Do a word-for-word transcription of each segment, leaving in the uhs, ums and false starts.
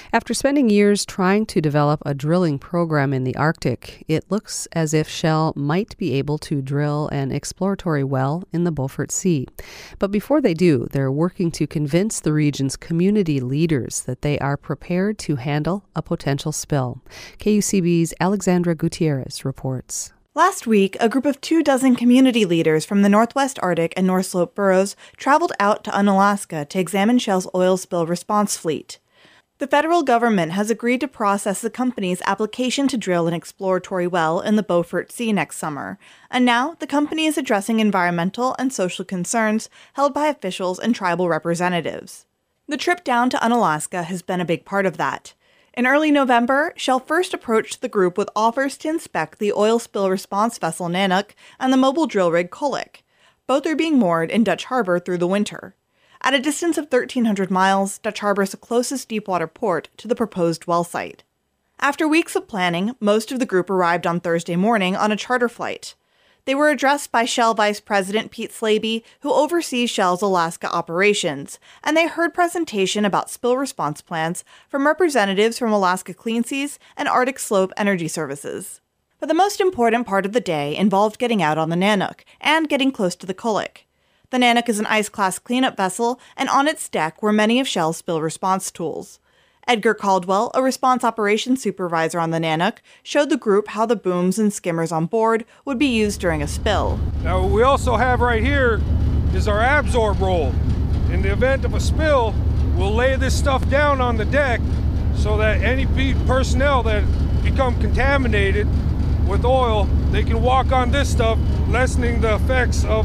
After spending years trying to develop a drilling program in the Arctic, it looks as if Shell might be able to drill an exploratory well in the Beaufort Sea. But before they do, they're working to convince the region's community leaders that they are prepared to handle a potential spill. K U C B's Alexandra Gutierrez reports. Last week, a group of two dozen community leaders from the Northwest Arctic and North Slope boroughs traveled out to Unalaska to examine Shell's oil spill response fleet. The federal government has agreed to process the company's application to drill an exploratory well in the Beaufort Sea next summer, and now the company is addressing environmental and social concerns held by officials and tribal representatives. The trip down to Unalaska has been a big part of that. In early November, Shell first approached the group with offers to inspect the oil spill response vessel Nanook and the mobile drill rig Kulik. Both are being moored in Dutch Harbor through the winter. At a distance of thirteen hundred miles, Dutch Harbor is the closest deepwater port to the proposed well site. After weeks of planning, most of the group arrived on Thursday morning on a charter flight. They were addressed by Shell Vice President Pete Slaby, who oversees Shell's Alaska operations, and they heard presentation about spill response plans from representatives from Alaska Clean Seas and Arctic Slope Energy Services. But the most important part of the day involved getting out on the Nanook and getting close to the Kulik. The Nanook is an ice-class cleanup vessel, and on its deck were many of Shell's spill response tools. Edgar Caldwell, a response operations supervisor on the Nanook, showed the group how the booms and skimmers on board would be used during a spill. Now, what we also have right here is our absorb roll. In the event of a spill, we'll lay this stuff down on the deck so that any personnel that become contaminated with oil, they can walk on this stuff, lessening the effects of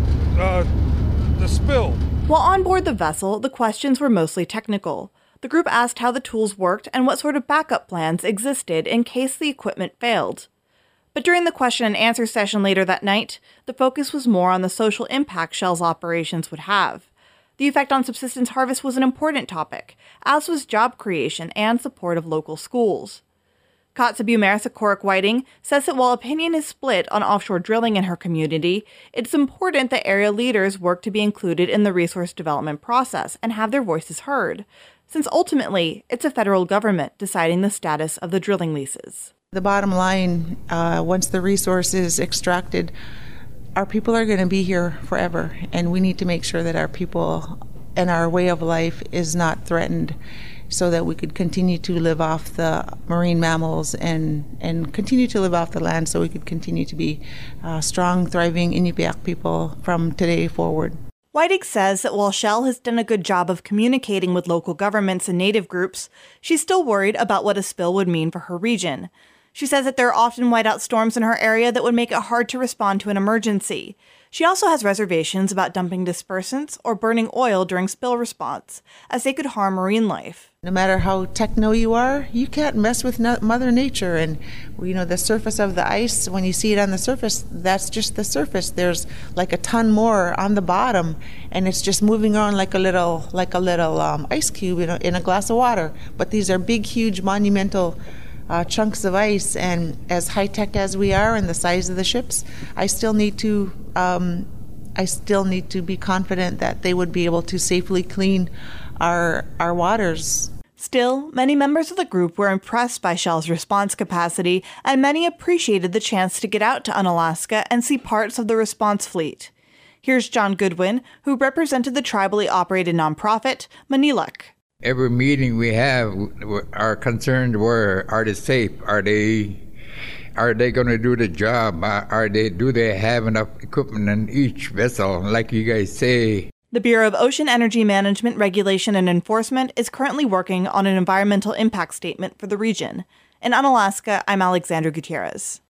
uh, the spill. While on board the vessel, the questions were mostly technical. The group asked how the tools worked and what sort of backup plans existed in case the equipment failed. But during the question and answer session later that night, the focus was more on the social impact Shell's operations would have. The effect on subsistence harvest was an important topic, as was job creation and support of local schools. Kotzebue Mayor Socorric Whiting says that while opinion is split on offshore drilling in her community, it's important that area leaders work to be included in the resource development process and have their voices heard, since ultimately it's a federal government deciding the status of the drilling leases. The bottom line, uh, once the resource is extracted, our people are going to be here forever, and we need to make sure that our people and our way of life is not threatened, so that we could continue to live off the marine mammals and, and continue to live off the land, so we could continue to be uh, strong, thriving Inupiaq people from today forward. Whiting says that while Shell has done a good job of communicating with local governments and native groups, she's still worried about what a spill would mean for her region. She says that there are often whiteout storms in her area that would make it hard to respond to an emergency. She also has reservations about dumping dispersants or burning oil during spill response, as they could harm marine life. No matter how techno you are, you can't mess with no- Mother Nature. And, you know, the surface of the ice, when you see it on the surface, that's just the surface. There's like a ton more on the bottom, and it's just moving on like a little, like a little um, ice cube in a, in a glass of water. But these are big, huge, monumental Uh, chunks of ice, and as high-tech as we are and the size of the ships, I still need to um, I still need to be confident that they would be able to safely clean our our waters. Still, many members of the group were impressed by Shell's response capacity, and many appreciated the chance to get out to Unalaska and see parts of the response fleet. Here's John Goodwin, who represented the tribally operated nonprofit Maniluk. Every meeting we have, our concerns were: are they safe? Are they, are they going to do the job? Are they, do they have enough equipment in each vessel, like you guys say? The Bureau of Ocean Energy Management, Regulation, and Enforcement is currently working on an environmental impact statement for the region. In Unalaska, I'm Alexandra Gutierrez.